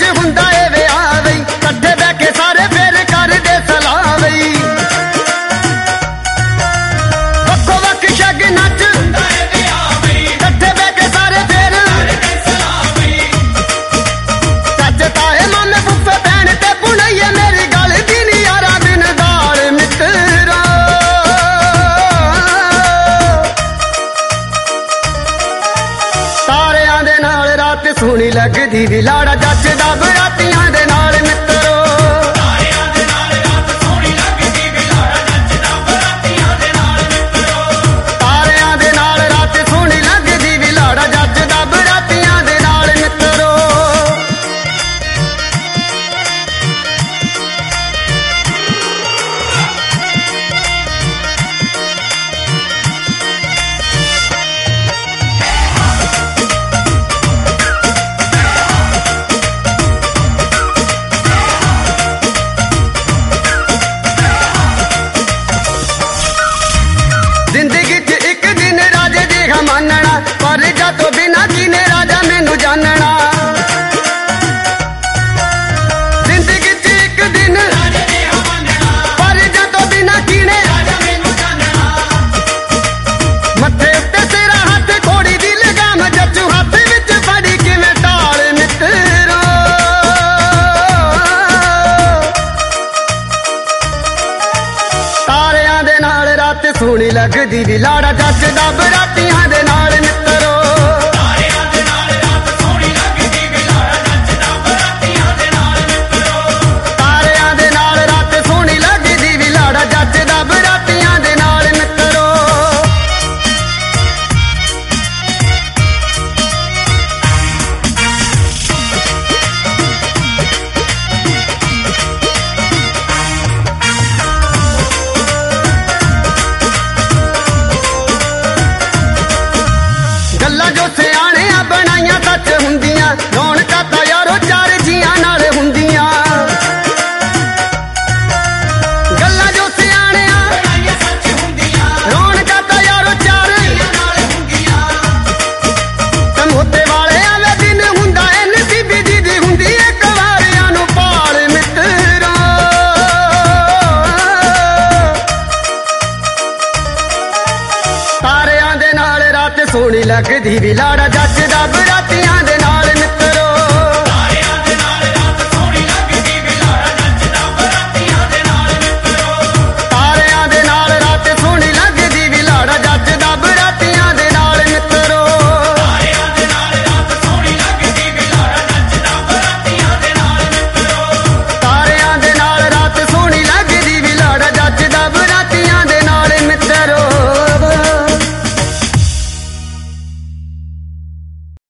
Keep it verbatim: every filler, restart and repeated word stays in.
हुंदा ए विआह वई कट्ठे बह के सारे फेर करदे सलाह वई वक्खो वक्ख शगनां च हुंदा ए विआह वई कट्ठे बह के सारे फेर करदे सलाह वई चाचे ताए मामे फुफे भैण ते पुणैया मेरी गल दी नी यारा दिन दाल मित्रा तारियां दे नाल रात सोहनी लगदी वी लाड़ा जचदा बरातियां दे नाल मित्रो तारियां दे नाल रात सोहनी लगदी वी लाड़ा जचदा बरातियां दे नाल मित्रो तारियां दे नाल रात सोहनी लगदी वी लाड़ा जचदा बरातियां दे नाल मित्रो जिंदगी च एक दिन राजे देगा मानना पर जा तो बिना कीने राजा मैनू जानना जिंदगी च एक दिन राजे देगा मानना पर जा तो बिना कीने राजा मैनू जानना मत्थे उत्ते तेरा हाथ घोड़ी दी लगाम जच्चू हाथ विच फड़ी किवें टाल मित्रो तारियां दे नाल रात सोहनी लगदी वी लाड़ा जचदा बरातियां दे नाल मित्रो तारियां दे नाल रात सोहनी लगदी वी लाड़ा जचदा बरातियां दे नाल मित्रो तारियां दे नाल रात सोहनी लगदी वी लाड़ा जचदा बरातियां दे नाल मित्रो गल्लां जो सियाणे आ बनाइयां सच हुंदियां रौनकां तां यारो चार जियां नाल हुंदियां गल्लां जो सियाणे आ बनाइयां सच हुंदियां रौनकां तां यारो चार जियां नाल हुंदियां ते मोते वाले आवे दिन हुंदा ए नसीबी दी दी हुंदी ए कवारियां नूं पाल मित्रा तारियां दे नाल रात सोहनी लगदी वी लाड़ा जचदा बरातियां